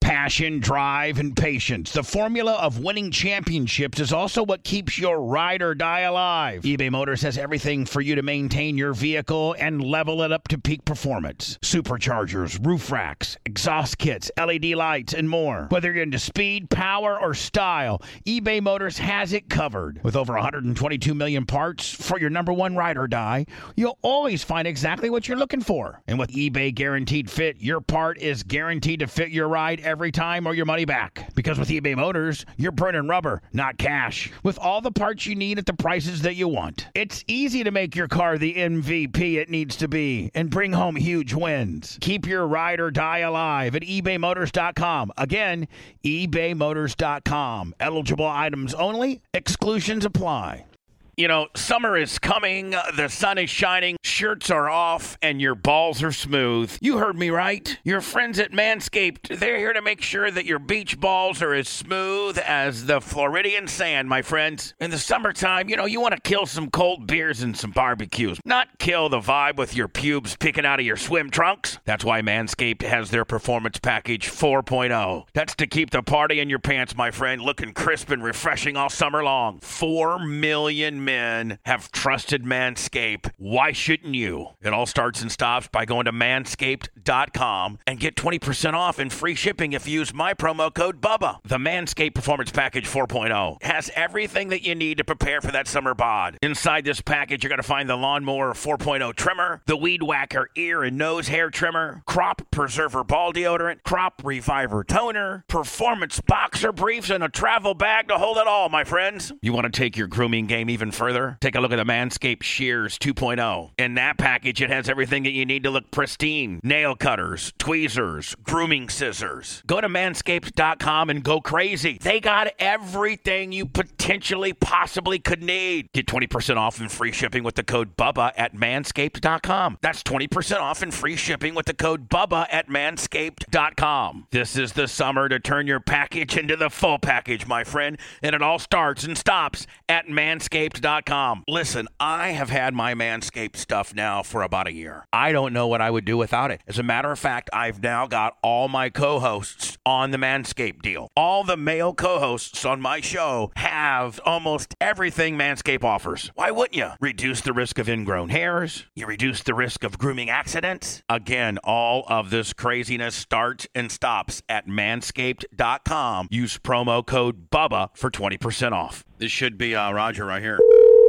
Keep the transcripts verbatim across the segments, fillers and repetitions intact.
Passion, drive, and patience. The formula of winning championships is also what keeps your ride or die alive. eBay Motors has everything for you to maintain your vehicle and level it up to peak performance. Superchargers, roof racks, exhaust kits, L E D lights, and more. Whether you're into speed, power, or style, eBay Motors has it covered. With over one hundred twenty-two million parts for your number one ride or die, you'll always find exactly what you're looking for. And with eBay Guaranteed Fit, your part is guaranteed to fit your ride every time or your money back. Because with eBay Motors, you're burning rubber, not cash. With all the parts you need at the prices that you want. It's easy to make your car the M V P it needs to be and bring home huge wins. Keep your ride or die alive at ebay motors dot com. Again, ebay motors dot com. Eligible items only. Exclusions apply. You know, summer is coming, the sun is shining, shirts are off, and your balls are smooth. You heard me right. Your friends at Manscaped, they're here to make sure that your beach balls are as smooth as the Floridian sand, my friends. In the summertime, you know, you want to kill some cold beers and some barbecues, not kill the vibe with your pubes picking out of your swim trunks. That's why Manscaped has their Performance Package four point oh. That's to keep the party in your pants, my friend, looking crisp and refreshing all summer long. Four million men have trusted Manscaped. Why shouldn't you? It all starts and stops by going to manscaped dot com and get twenty percent off and free shipping if you use my promo code BUBBA. The Manscaped Performance Package four point oh has everything that you need to prepare for that summer bod. Inside this package, you're going to find the Lawnmower four point oh trimmer, the Weed Whacker ear and nose hair trimmer, Crop Preserver ball deodorant, Crop Reviver toner, Performance boxer briefs, and a travel bag to hold it all, my friends. You want to take your grooming game even further? Take a look at the Manscaped Shears two point oh. In that package, it has everything that you need to look pristine. Nail cutters, tweezers, grooming scissors. Go to manscaped dot com and go crazy. They got everything you potentially possibly could need. Get twenty percent off and free shipping with the code BUBBA at manscaped dot com. That's twenty percent off and free shipping with the code BUBBA at manscaped dot com. This is the summer to turn your package into the full package, my friend, and it all starts and stops at manscaped dot com. Listen, I have had my Manscaped stuff now for about a year. I don't know what I would do without it. As a matter of fact, I've now got all my co-hosts on the Manscaped deal. All the male co-hosts on my show have almost everything Manscaped offers. Why wouldn't you? Reduce the risk of ingrown hairs. You reduce the risk of grooming accidents. Again, all of this craziness starts and stops at manscaped dot com. Use promo code BUBBA for twenty percent off. This should be uh, Roger right here.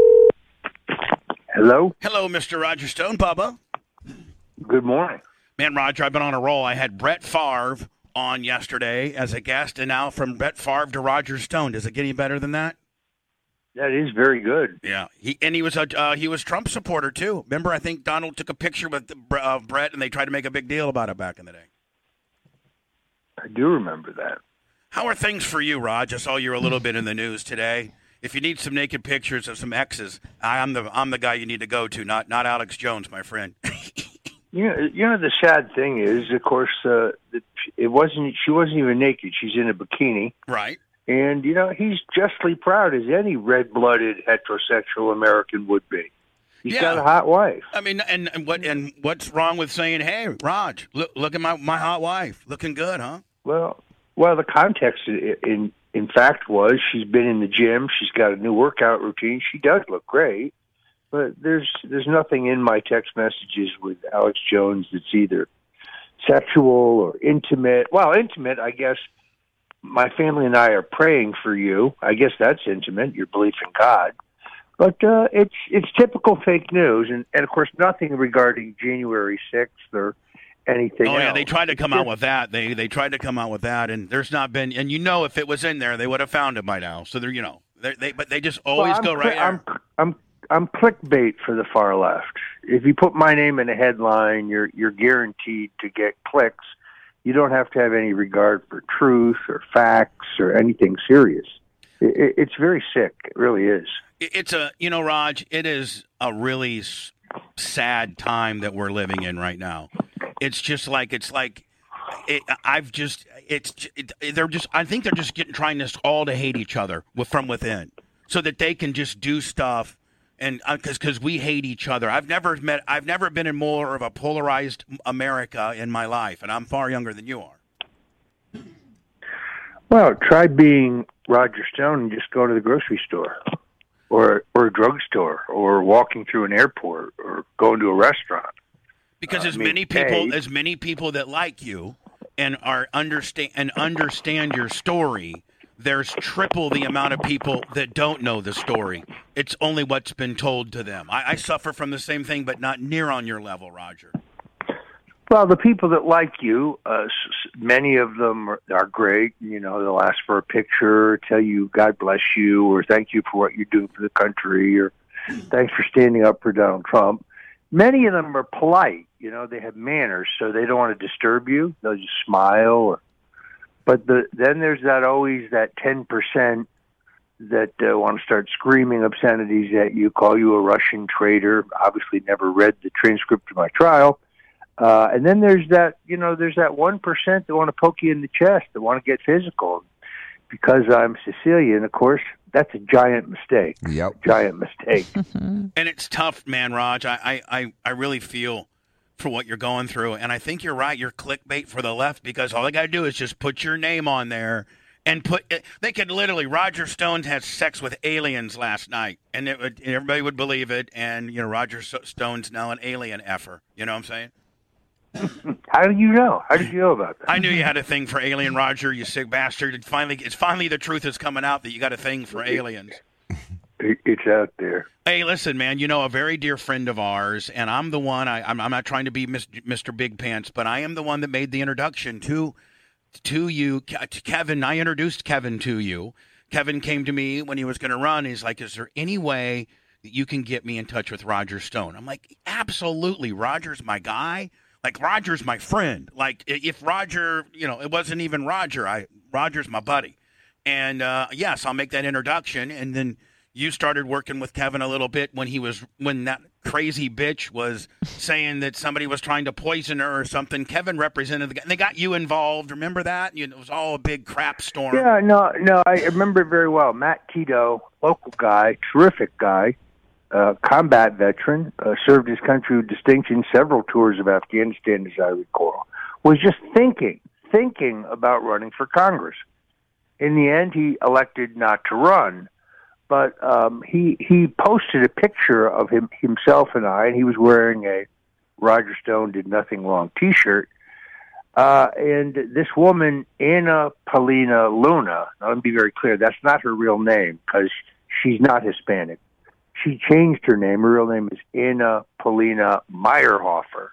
Hello? Hello, Mister Roger Stone, Bubba. Good morning. Man, Roger, I've been on a roll. I had Brett Favre on yesterday as a guest, and now from Brett Favre to Roger Stone. Does it get any better than that? That is very good. Yeah, he and he was a uh, he was Trump supporter too. Remember, I think Donald took a picture with uh, Brett, and they tried to make a big deal about it back in the day. I do remember that. How are things for you, Raj? I saw you a little bit in the news today. If you need some naked pictures of some exes, I'm the I'm the guy you need to go to, not not Alex Jones, my friend. you know, you know the sad thing is, of course, uh, it wasn't. She wasn't even naked. She's in a bikini, right? And you know, he's justly proud, as any red-blooded heterosexual American would be. He's yeah. got a hot wife. I mean, and, and what and what's wrong with saying, "Hey, Raj, look look at my my hot wife, looking good, huh?" Well, well, the context in. In fact, was she's been in the gym. She's got a new workout routine. She does look great, but there's there's nothing in my text messages with Alex Jones that's either sexual or intimate. Well, intimate, I guess. My family and I are praying for you. I guess that's intimate. Your belief in God, but uh, it's it's typical fake news, and, and of course nothing regarding January sixth or anything oh, yeah, else. they tried to come out with that. They they tried to come out with that, and there's not been. And you know, if it was in there, they would have found it by now. So they're, you know, they they but they just always well, go right there. I'm, I'm I'm clickbait for the far left. If you put my name in a headline, you're you're guaranteed to get clicks. You don't have to have any regard for truth or facts or anything serious. It, it, it's very sick. It really is. It's a you know, Raj. It is a really sad time that we're living in right now. It's just like it's like it, I've just it's it, they're just I think they're just getting trying us all to hate each other from within, so that they can just do stuff and because uh, because we hate each other. I've never met I've never been in more of a polarized America in my life, and I'm far younger than you are. Well, try being Roger Stone and just go to the grocery store or or a drugstore or walking through an airport or going to a restaurant. Because uh, as I mean, many people hey, as many people that like you and are understand and understand your story, there's triple the amount of people that don't know the story. It's only what's been told to them. I, I suffer from the same thing, but not near on your level, Roger. well, the people that like you, uh, s- many of them are, are great. You know, they'll ask for a picture, tell you God bless you, or thank you for what you're doing for the country, or thanks for standing up for Donald Trump. Many of them are polite. You know, they have manners, so they don't want to disturb you. They'll just smile. Or, but the, then there's that always that ten percent that uh, want to start screaming obscenities at you, call you a Russian traitor. Obviously, never read the transcript of my trial. Uh, and then there's that, you know, there's that one percent that want to poke you in the chest, that want to get physical. Because I'm Sicilian, of course, that's a giant mistake. Yep. Giant mistake. And it's tough, man, Raj. I, I, I really feel for what you're going through. And I think you're right. You're clickbait for the left because all they got to do is just put your name on there and put it. They could literally, Roger Stone had sex with aliens last night, and it would, everybody would believe it. And, you know, Roger Stone's now an alien effer. You know what I'm saying? How did you know? How did you know about that? I knew you had a thing for alien, Roger, you sick bastard. It finally, it's finally the truth is coming out that you got a thing for aliens. It's out there. Hey, listen, man, you know, a very dear friend of ours, and I'm the one, I, I'm, I'm not trying to be Mister Big Pants, but I am the one that made the introduction to to you, to Kevin. I introduced Kevin to you. Kevin came to me when he was going to run. He's like, is there any way that you can get me in touch with Roger Stone? I'm like, absolutely. Roger's my guy. Like, Roger's my friend. Like, if Roger, you know, it wasn't even Roger. I Roger's my buddy. And, uh, yes, I'll make that introduction. And then you started working with Kevin a little bit when he was, when that crazy bitch was saying that somebody was trying to poison her or something. Kevin represented the guy. And they got you involved. Remember that? You know, it was all a big crap storm. Yeah, no, no, I remember it very well. Matt Tito, local guy, terrific guy. Uh, combat veteran, uh, served his country with distinction, several tours of Afghanistan, as I recall, was just thinking, thinking about running for Congress. In the end, he elected not to run, but um, he he posted a picture of him himself and I, and he was wearing a Roger Stone Did Nothing Wrong T-shirt. Uh, and this woman, Anna Paulina Luna, now let me be very clear, that's not her real name because she's not Hispanic. She changed her name. Her real name is Anna Paulina Meyerhofer.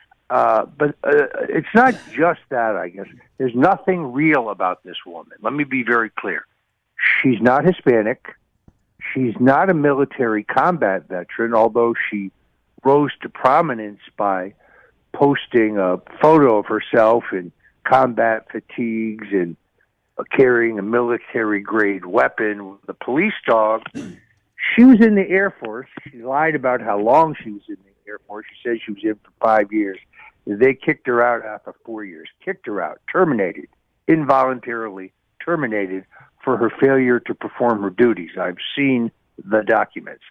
Uh, but uh, it's not just that, I guess. There's nothing real about this woman. Let me be very clear. She's not Hispanic. She's not a military combat veteran, although she rose to prominence by posting a photo of herself in combat fatigues and uh, carrying a military-grade weapon with a police dog. She was in the Air Force. She lied about how long she was in the Air Force. She said she was in for five years. They kicked her out after four years. Kicked her out. Terminated. Involuntarily terminated for her failure to perform her duties. I've seen the documents.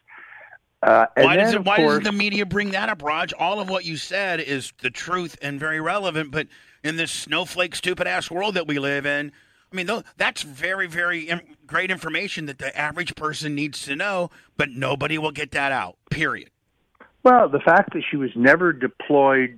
Uh, and why then, does it, why course, doesn't the media bring that up, Raj? All of what you said is the truth and very relevant, but in this snowflake, stupid-ass world that we live in, I mean, that's very, very great information that the average person needs to know, but nobody will get that out, period. Well, the fact that she was never deployed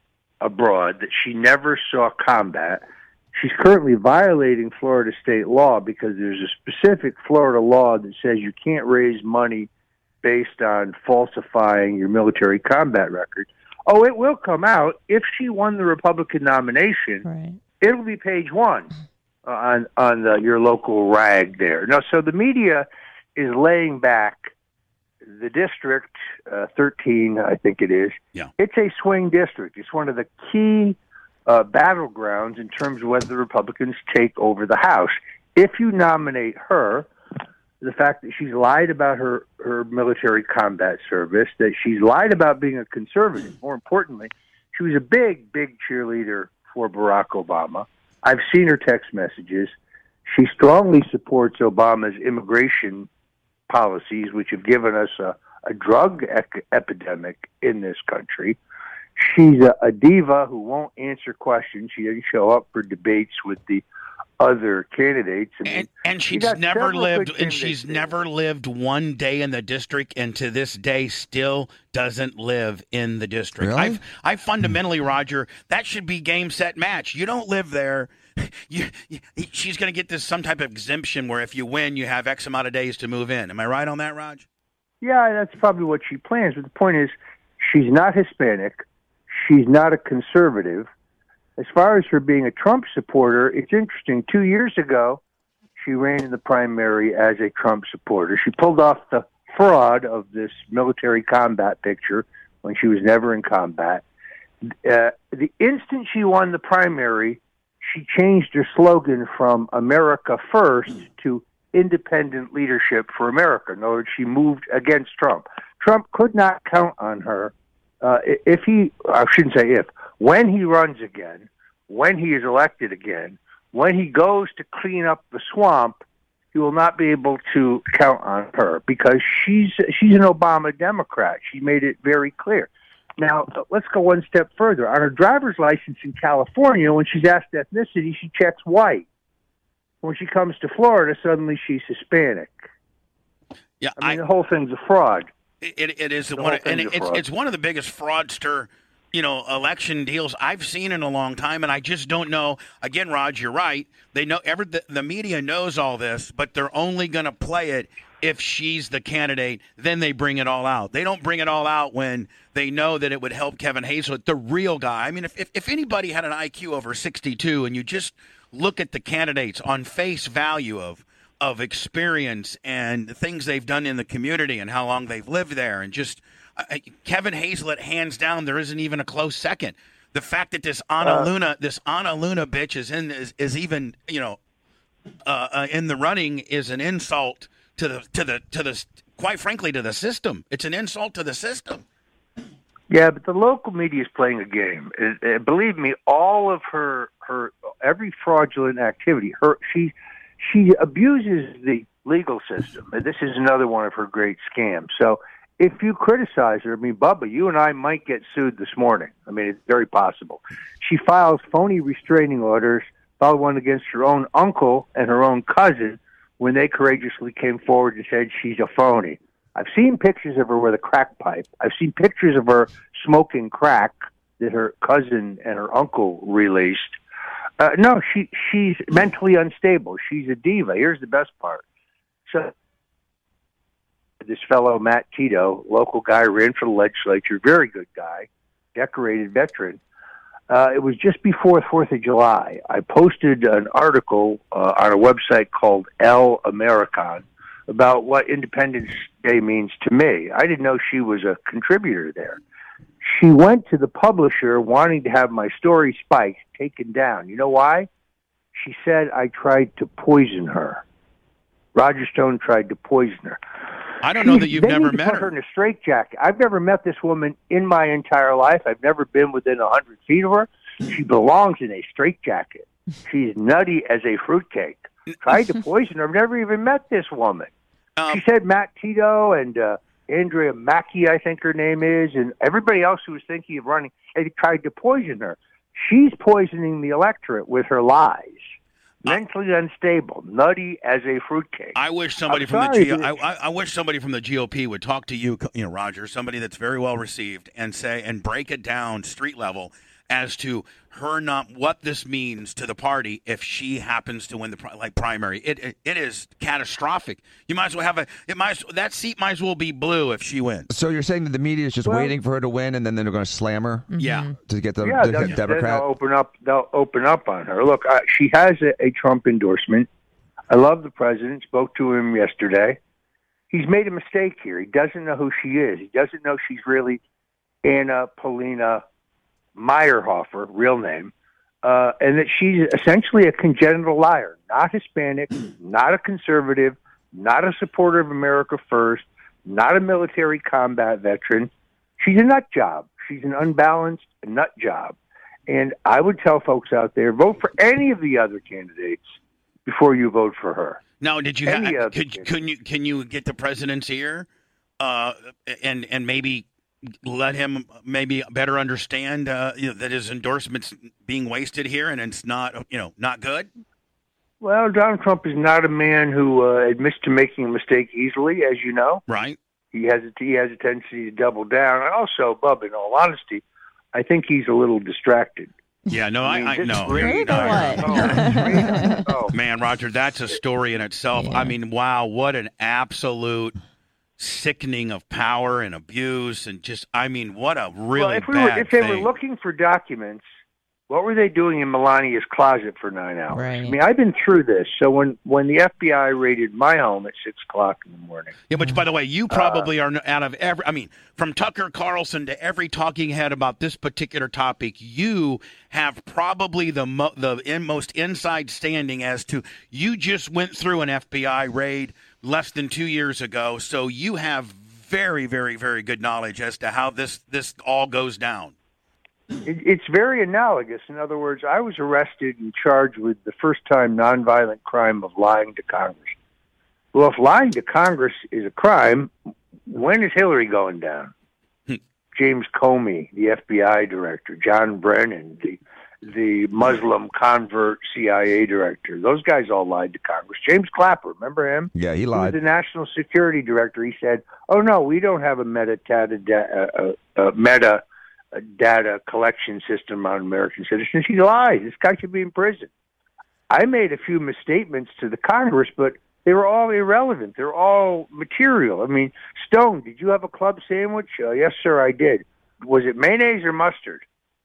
abroad, that she never saw combat, she's currently violating Florida state law because there's a specific Florida law that says you can't raise money based on falsifying your military combat record. Oh, it will come out. If she won the Republican nomination, right. It'll be page one. on on the, your local rag there. No, so the media is laying back the district, uh, thirteen, I think it is. Yeah. It's a swing district. It's one of the key uh, battlegrounds in terms of whether the Republicans take over the House. If you nominate her, the fact that she's lied about her, her military combat service, that she's lied about being a conservative, more importantly, she was a big, big cheerleader for Barack Obama. I've seen her text messages. She strongly supports Obama's immigration policies, which have given us a, a drug ec- epidemic in this country. She's a, a diva who won't answer questions. She doesn't show up for debates with the other candidates. I mean, and, and she's got never several lived, good and she's candidates never lived one day in the district, and to this day still doesn't live in the district. Really? I've, I fundamentally, Roger, that should be game, set, match. You don't live there. You, you, she's going to get this some type of exemption where if you win, you have X amount of days to move in. Am I right on that, Raj? Yeah, that's probably what she plans. But the point is, she's not Hispanic. She's not a conservative. As far as her being a Trump supporter, it's interesting. Two years ago, she ran in the primary as a Trump supporter. She pulled off the fraud of this military combat picture when she was never in combat. Uh, the instant she won the primary, she changed her slogan from America First to Independent Leadership for America. In other words, she moved against Trump. Trump could not count on her uh, if he, I shouldn't say if, when he runs again, when he is elected again, when he goes to clean up the swamp, he will not be able to count on her because she's she's an Obama Democrat. She made it very clear. Now, let's go one step further. On her driver's license in California, when she's asked ethnicity, she checks white. When she comes to Florida, suddenly she's Hispanic. Yeah, I mean, I, the whole thing's a fraud. It, it is The one, whole and thing's a it's fraud. it's one of the biggest fraudster, you know, election deals I've seen in a long time, and I just don't know. Again, Raj, you're right. They know every the, the media knows all this, but they're only going to play it if she's the candidate. Then they bring it all out. They don't bring it all out when they know that it would help Kevin Hazlett, the real guy. I mean, if if, if anybody had an I Q over sixty-two, and you just look at the candidates on face value of of experience and the things they've done in the community and how long they've lived there, and just uh, Kevin Hazlett, hands down, there isn't even a close second. The fact that this Ana Uh, Luna, this Ana Luna bitch is in is, is even you know uh, uh, in the running is an insult to the to the to the quite frankly to the system. It's an insult to the system. Yeah, but the local media is playing a game. It, it, believe me, all of her her every fraudulent activity, her she she abuses the legal system. And this is another one of her great scams. So if you criticize her, I mean, Bubba, you and I might get sued this morning. I mean, it's very possible. She files phony restraining orders, filed one against her own uncle and her own cousin when they courageously came forward and said she's a phony. I've seen pictures of her with a crack pipe. I've seen pictures of her smoking crack that her cousin and her uncle released. Uh, no, she she's mentally unstable. She's a diva. Here's the best part. So this fellow, Matt Tito, local guy, ran for the legislature, very good guy, decorated veteran. Uh, it was just before fourth of July. I posted an article uh, on a website called El American about what Independence Day means to me. I didn't know she was a contributor there. She went to the publisher wanting to have my story spiked, taken down. You know why? She said I tried to poison her. Roger Stone tried to poison her. I don't know that you've they never need to met put her. her in a straitjacket. I've never met this woman in my entire life. I've never been within a hundred feet of her. She belongs in a straitjacket. She's nutty as a fruitcake. Tried to poison her. I've never even met this woman. Um, She said Matt Tito and uh, Andrea Mackey, I think her name is, and everybody else who was thinking of running, they tried to poison her. She's poisoning the electorate with her lies. Mentally unstable, nutty as a fruitcake. I wish somebody I'm from sorry, the G- but- I, I I wish somebody from the G O P would talk to you, you know, Roger, somebody that's very well received, and say and break it down street level as to her not what this means to the party if she happens to win the pri- like primary. It, it it is catastrophic. You might as well have a it might as- that seat might as well be blue if she wins. So you're saying that the media is just Well- waiting for her to win, and then they're going to slam her Yeah. to get the, Yeah, the they'll, then Democrat? they'll open up. They'll open up on her. Look, uh, she has a, a Trump endorsement. I love the president. Spoke to him yesterday. He's made a mistake here. He doesn't know who she is. He doesn't know she's really Anna Paulina Meyerhofer, real name, uh, and that she's essentially a congenital liar. Not Hispanic, not a conservative, not a supporter of America First, not a military combat veteran. She's a nut job. She's an unbalanced nut job. And I would tell folks out there, vote for any of the other candidates before you vote for her. Now, did you Any ha- other could candidate. can you can you get the president's ear, uh, and and maybe let him maybe better understand uh, you know, that his endorsement's being wasted here and it's not you know not good? Well, Donald Trump is not a man who uh, admits to making a mistake easily, as you know. Right. He has a, he has a tendency to double down. And also, Bub, in all honesty, I think he's a little distracted. Yeah, no, I, mean, I, I no. Straight no, up. Oh, straight up. Oh. Man, Roger, that's a story in itself. Yeah. I mean, wow, what an absolute sickening of power and abuse, and just, I mean, what a really well, if we bad were, if they thing. were looking for documents, what were they doing in Melania's closet for nine hours? Right. I mean, I've been through this. So when, when the F B I raided my home at six o'clock in the morning. Yeah, which, by the way, you probably uh, are out of every, I mean, from Tucker Carlson to every talking head about this particular topic, you have probably the mo- the in, most inside standing as to, you just went through an F B I raid less than two years ago, so you have very, very, very good knowledge as to how this, this all goes down. It, it's very analogous. In other words, I was arrested and charged with the first-time nonviolent crime of lying to Congress. Well, if lying to Congress is a crime, when is Hillary going down? James Comey, the F B I director, John Brennan, the the Muslim convert C I A director. Those guys all lied to Congress. James Clapper, remember him? Yeah, he He was lied. the national security director. He said, "Oh no, we don't have a metadata uh, uh, uh, meta uh, data collection system on American citizens." He lied. This guy should be in prison. I made a few misstatements to the Congress, but they were all irrelevant. They're all material. I mean, Stone, did you have a club sandwich? Uh, yes, sir, I did. Was it mayonnaise or mustard?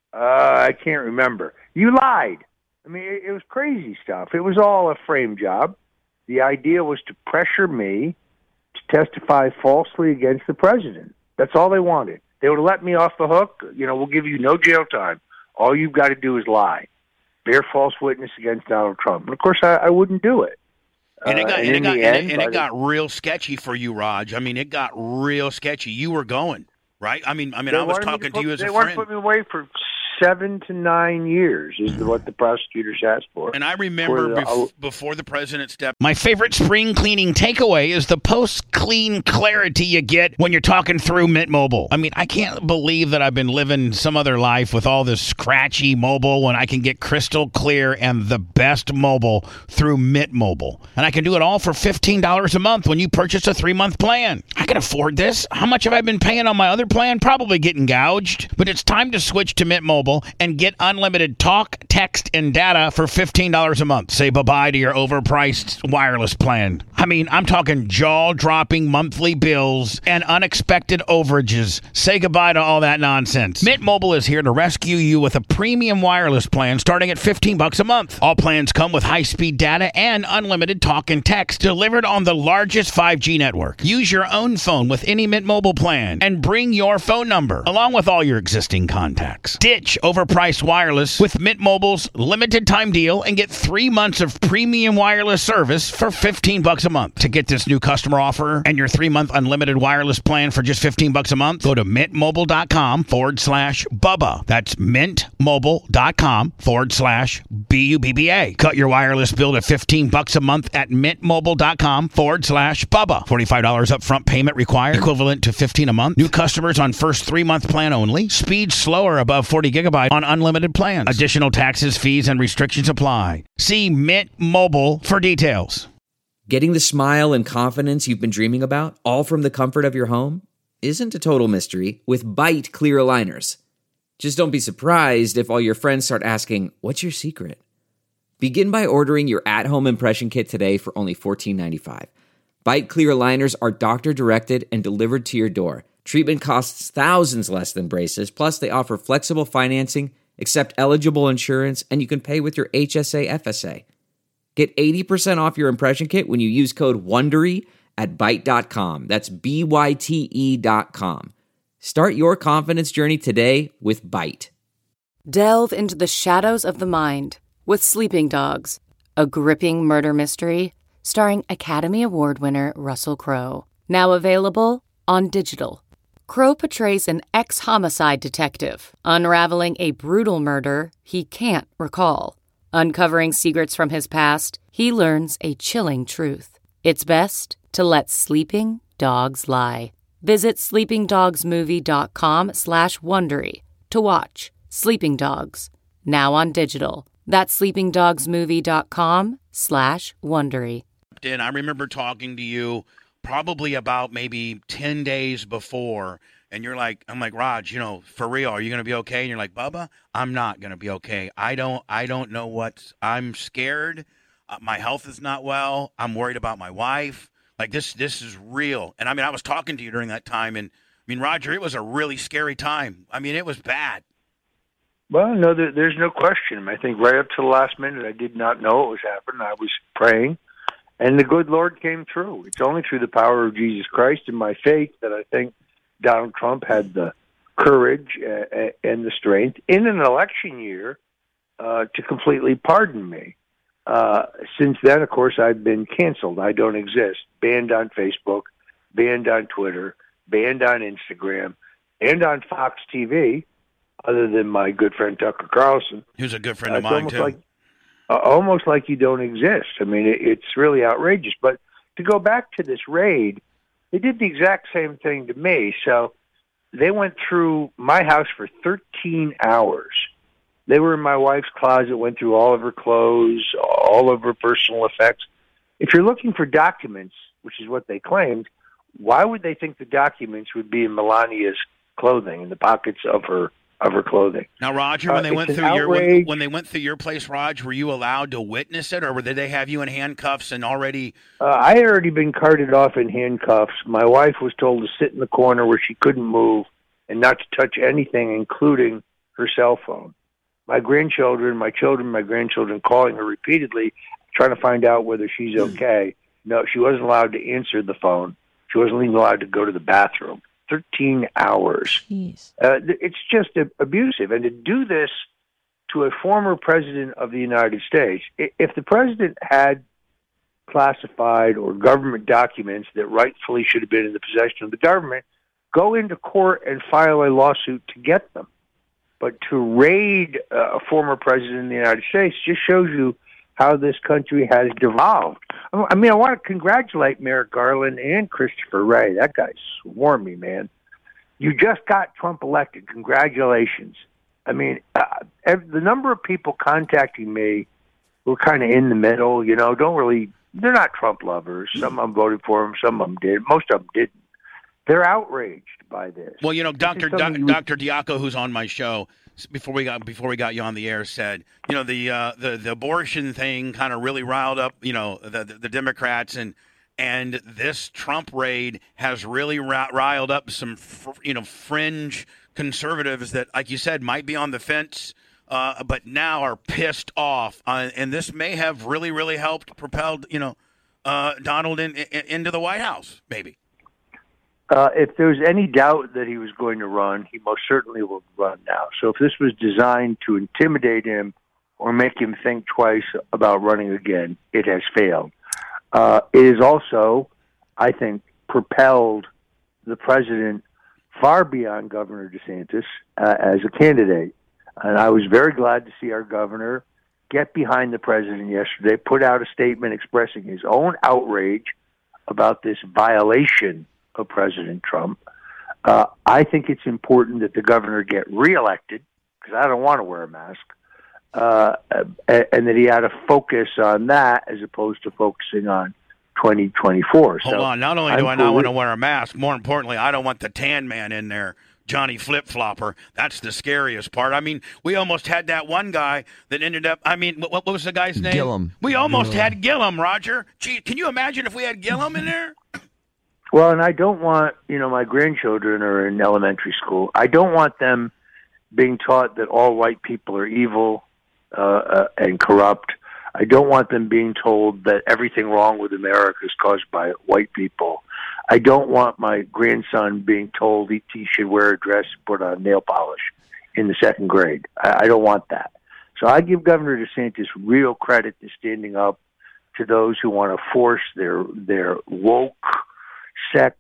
Uh, I can't remember. You lied. I mean, it, it was crazy stuff. It was all a frame job. The idea was to pressure me to testify falsely against the president. That's all they wanted. They would have let me off the hook. You know, we'll give you no jail time. All you've got to do is lie. Bear false witness against Donald Trump. And, of course, I, I wouldn't do it. And it got, Uh, and it, in got, the and end, it, and it by got real sketchy for you, Raj. I mean, it got real sketchy. You were going, right? I mean, I mean, They I was wanted me talking to, put- you as they a wanted friend. to put me away for seven to nine years is what the prosecutors asked for. And I remember For the- bef- before the president stepped. My favorite spring cleaning takeaway is the post-clean clarity you get when you're talking through Mint Mobile. I mean, I can't believe that I've been living some other life with all this scratchy mobile when I can get crystal clear and the best mobile through Mint Mobile. And I can do it all for fifteen dollars a month when you purchase a three-month plan. I can afford this. How much have I been paying on my other plan? Probably getting gouged. But it's time to switch to Mint Mobile and get unlimited talk, text, and data for fifteen dollars a month. Say bye-bye to your overpriced wireless plan. I mean, I'm talking jaw-dropping monthly bills and unexpected overages. Say goodbye to all that nonsense. Mint Mobile is here to rescue you with a premium wireless plan starting at fifteen bucks a month. All plans come with high-speed data and unlimited talk and text delivered on the largest five G network. Use your own phone with any Mint Mobile plan and bring your phone number along with all your existing contacts. Ditch overpriced wireless with Mint Mobile's limited time deal and get three months of premium wireless service for fifteen bucks a month. To get this new customer offer and your three-month unlimited wireless plan for just fifteen bucks a month, go to mintmobile.com forward slash Bubba. That's mintmobile.com forward slash B U B B A. Cut your wireless bill to fifteen bucks a month at mintmobile.com forward slash Bubba. forty-five dollars upfront payment required, equivalent to fifteen a month. New customers on first three-month plan only. Speed slower above forty gigabyte on unlimited plans. Additional taxes, fees, and restrictions apply. See Mint Mobile for details. Getting the smile and confidence you've been dreaming about, all from the comfort of your home, isn't a total mystery with Byte clear aligners. Just don't be surprised if all your friends start asking, "What's your secret?" Begin by ordering your at-home impression kit today for only fourteen ninety-five. Byte clear aligners are doctor-directed and delivered to your door. Treatment costs thousands less than braces, plus they offer flexible financing, accept eligible insurance, and you can pay with your H S A F S A. Get eighty percent off your impression kit when you use code WONDERY at byte dot com. That's B Y T E dot com. Start your confidence journey today with Byte. Delve into the shadows of the mind with Sleeping Dogs, a gripping murder mystery starring Academy Award winner Russell Crowe. Now available on digital. Crowe portrays an ex-homicide detective unraveling a brutal murder he can't recall. Uncovering secrets from his past, he learns a chilling truth. It's best to let sleeping dogs lie. Visit sleepingdogsmovie.com slash Wondery to watch Sleeping Dogs, now on digital. That's sleepingdogsmovie.com slash Wondery. And I remember talking to you probably about maybe ten days before, and you're like, I'm like, Raj, you know, for real, are you going to be okay? And you're like, Bubba, I'm not going to be okay. I don't, I don't know what, I'm scared. Uh, my health is not well. I'm worried about my wife. Like this, this is real. And I mean, I was talking to you during that time, and I mean, Roger, it was a really scary time. I mean, it was bad. Well, no, there, there's no question. I think right up to the last minute, I did not know what was happening. I was praying, and the good Lord came through. It's only through the power of Jesus Christ and my faith that I think Donald Trump had the courage uh, and the strength in an election year uh, to completely pardon me. Uh, since then, of course, I've been canceled. I don't exist. Banned on Facebook, banned on Twitter, banned on Instagram, and on Fox T V. Other than my good friend Tucker Carlson, who's a good friend uh, of mine almost too. Like, uh, almost like you don't exist. I mean, it, it's really outrageous. But to go back to this raid, they did the exact same thing to me. So they went through my house for thirteen hours. They were in my wife's closet, went through all of her clothes, all of her personal effects. If you're looking for documents, which is what they claimed, why would they think the documents would be in Melania's clothing, in the pockets of her of her clothing? Now, Roger, when they uh, went through your when, when they went through your place, Raj, were you allowed to witness it, or did they have you in handcuffs and already? Uh, I had already been carted off in handcuffs. My wife was told to sit in the corner where she couldn't move and not to touch anything, including her cell phone. My grandchildren, my children, my grandchildren calling her repeatedly, trying to find out whether she's okay. No, she wasn't allowed to answer the phone. She wasn't even allowed to go to the bathroom. thirteen hours. Uh, it's just abusive. And to do this to a former president of the United States, if the president had classified or government documents that rightfully should have been in the possession of the government, go into court and file a lawsuit to get them. But to raid a former president of the United States just shows you how this country has devolved. I mean, I want to congratulate Merrick Garland and Christopher Wray. That guy swarmed me, man. You just got Trump elected. Congratulations. I mean, uh, the number of people contacting me who are kind of in the middle, you know, don't really, they're not Trump lovers. Some of them voted for him, some of them did. Most of them didn't. They're outraged by this. Well, you know, Doctor Doctor Diaco, who's on my show before we got before we got you on the air, said, you know, the uh, the the abortion thing kind of really riled up, you know, the, the the Democrats, and and this Trump raid has really riled up some, you know, fringe conservatives that, like you said, might be on the fence, uh, but now are pissed off, uh, and this may have really really helped propelled, you know, uh, Donald in, in, into the White House, maybe. Uh, if there's any doubt that he was going to run, he most certainly will run now. So if this was designed to intimidate him or make him think twice about running again, it has failed. Uh, it has also, I think, propelled the president far beyond Governor DeSantis uh, as a candidate. And I was very glad to see our governor get behind the president yesterday, put out a statement expressing his own outrage about this violation of President Trump. Uh, I think it's important that the governor get reelected, because I don't want to wear a mask, uh, and that he had to focus on that as opposed to focusing on twenty twenty-four. Hold so on. Not only do I'm I not want to wear a mask, more importantly, I don't want the tan man in there, Johnny Flip-Flopper. That's the scariest part. I mean, we almost had that one guy that ended up, I mean, what, what was the guy's name? Gillum. We almost Gillum. had Gillum, Roger. Gee, can you imagine if we had Gillum in there? Well, and I don't want, you know, my grandchildren are in elementary school. I don't want them being taught that all white people are evil uh, uh, and corrupt. I don't want them being told that everything wrong with America is caused by white people. I don't want my grandson being told he, he should wear a dress and put on nail polish in the second grade. I, I don't want that. So I give Governor DeSantis real credit to standing up to those who want to force their their woke sex,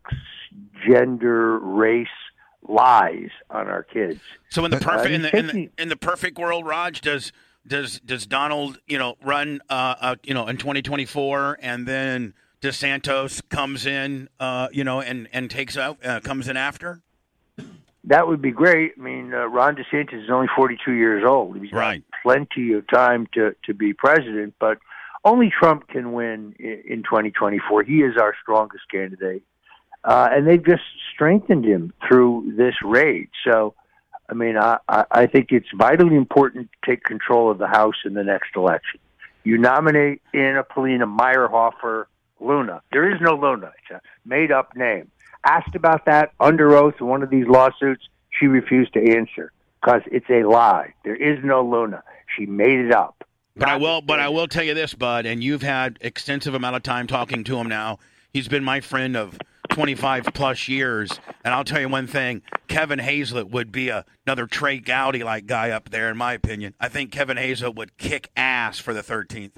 gender, race lies on our kids. So in the perfect Uh, in the in the in the perfect world, Raj, does does does Donald, you know, run uh, uh you know in twenty twenty-four, and then DeSantis comes in uh you know and and takes out uh, comes in after? that would be great. I mean, uh, Ron DeSantis is only forty-two years old. He's right. got plenty of time to, to be president, but only Trump can win in, in twenty twenty-four. He is our strongest candidate. Uh, and they've just strengthened him through this raid. So, I mean, I, I think it's vitally important to take control of the House in the next election. You nominate Anna Paulina Meyerhofer Luna. There is no Luna. It's a made-up name. Asked about that under oath in one of these lawsuits, she refused to answer because it's a lie. There is no Luna. She made it up. But I will, but I will tell you this, Bud, and you've had extensive amount of time talking to him now. He's been my friend of twenty-five plus years, and I'll tell you one thing: Kevin Hazlett would be a, another Trey Gowdy like guy up there, in my opinion. I think Kevin Hazlett would kick ass for the thirteenth.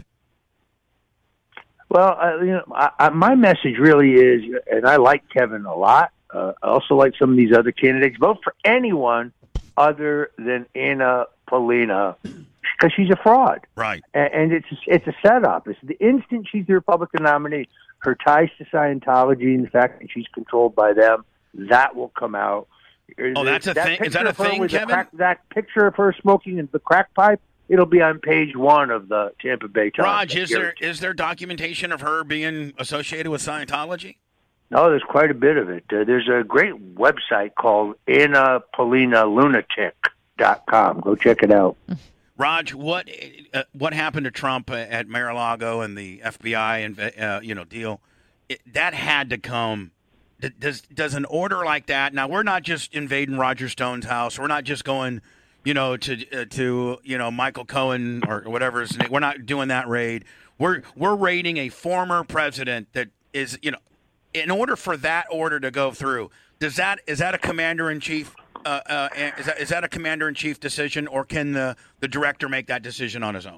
Well, uh, you know, I, I, my message really is, and I like Kevin a lot. Uh, I also like some of these other candidates. Vote for anyone other than Anna Paulina because she's a fraud, right? And, and it's it's a setup. It's the instant she's the Republican nominee, her ties to Scientology and the fact that she's controlled by them, that will come out. Oh, that's a that thing. Is that a thing, Kevin? Crack, that picture of her smoking the crack pipe. It'll be on page one of the Tampa Bay Times. Raj, is there is there documentation of her being associated with Scientology? No, there's quite a bit of it. Uh, there's a great website called Anna Paulina Lunatic dot com. Go check it out. Raj, what uh, what happened to Trump at Mar-a-Lago and the F B I and uh, you know deal? It, that had to come. Does does an order like that? Now we're not just invading Roger Stone's house. We're not just going, you know, to uh, to you know Michael Cohen or whatever his name. We're not doing that raid. We're we're raiding a former president that is, you know, in order for that order to go through. Does that is that a commander in chief? Uh, uh, is that is that a commander in chief decision, or can the, the director make that decision on his own?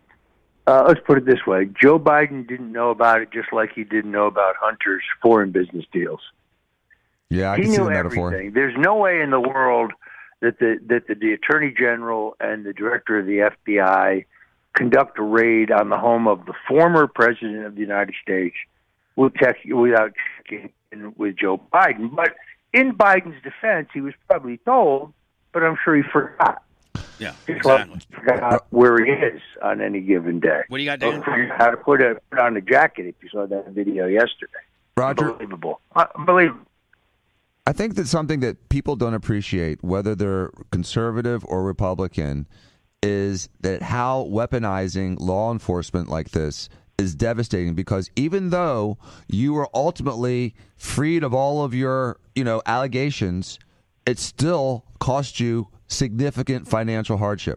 Uh, let's put it this way: Joe Biden didn't know about it, just like he didn't know about Hunter's foreign business deals. Yeah, I he can see knew the metaphor. Everything. There's no way in the world that the that the, the Attorney General and the Director of the F B I conduct a raid on the home of the former President of the United States without checking in with Joe Biden. But in Biden's defense, he was probably told, but I'm sure he forgot. Yeah, He exactly. forgot where he is on any given day. What do you got, Dan? How to put, a, put on a jacket if you saw that video yesterday. Roger, Unbelievable. Unbelievable. I think that something that people don't appreciate, whether they're conservative or Republican, is that how weaponizing law enforcement like this is devastating, because even though you are ultimately freed of all of your, you know, allegations, it still cost you significant financial hardship.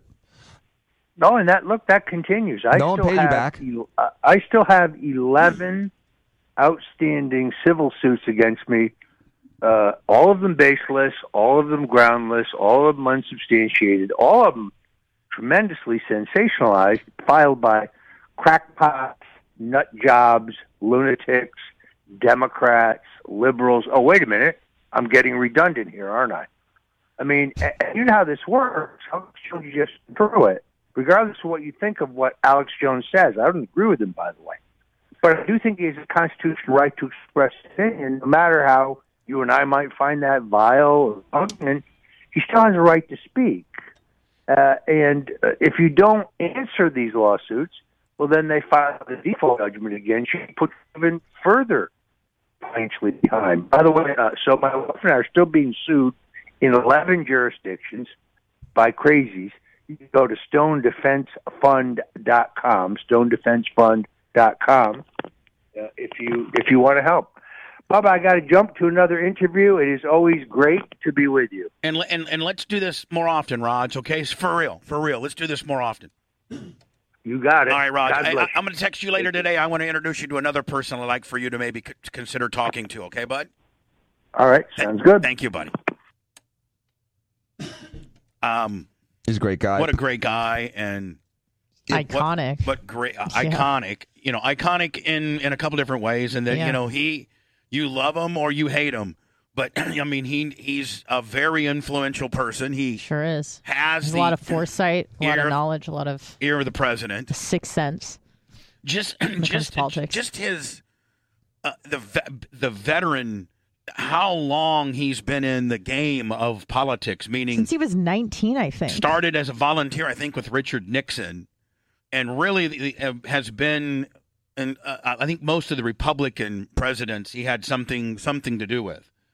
No, and that look that continues. I no one still paid have, you back. Uh, I still have eleven outstanding civil suits against me. Uh, all of them baseless, all of them groundless, all of them unsubstantiated, all of them tremendously sensationalized, filed by crackpots, nut jobs, lunatics, Democrats, liberals. Oh, wait a minute. I'm getting redundant here, aren't I? I mean, you know how this works. Alex Jones just threw it. Regardless of what you think of what Alex Jones says, I don't agree with him, by the way. But I do think he has a constitutional right to express opinion, no matter how you and I might find that vile or repugnant. He still has a right to speak. Uh, and uh, if you don't answer these lawsuits, well, then they file the default judgment against you, put even further financially behind. By the way, uh, so my wife and I are still being sued in eleven jurisdictions by crazies. You can go to stone defense fund dot com, stone defense fund dot com, uh, if you if you want to help. Bubba, I got to jump to another interview. It is always great to be with you. And and and let's do this more often, Raj. Okay, for real, for real. Let's do this more often. You got it. All right, Raj. I, I, I'm going to text you later today. I want to introduce you to another person I'd like for you to maybe c- consider talking to. Okay, bud? All right, sounds good. Thank you, buddy. Um, He's a great guy. What a great guy, and iconic. What, what great, uh, Yeah. iconic. You know, iconic in in a couple different ways, and then Yeah. you know he, you love him or you hate him, but I mean he he's a very influential person. He Sure is. has There's the a lot of foresight, a lot ear of of- knowledge, a lot of ear of the president. sixth sense. Just comes to just politics. just his uh, the ve- the veteran how long he's been in the game of politics, meaning Since he was nineteen, I think. Started as a volunteer, I think, with Richard Nixon, and really has been, and uh, I think most of the Republican presidents he had something something to do with.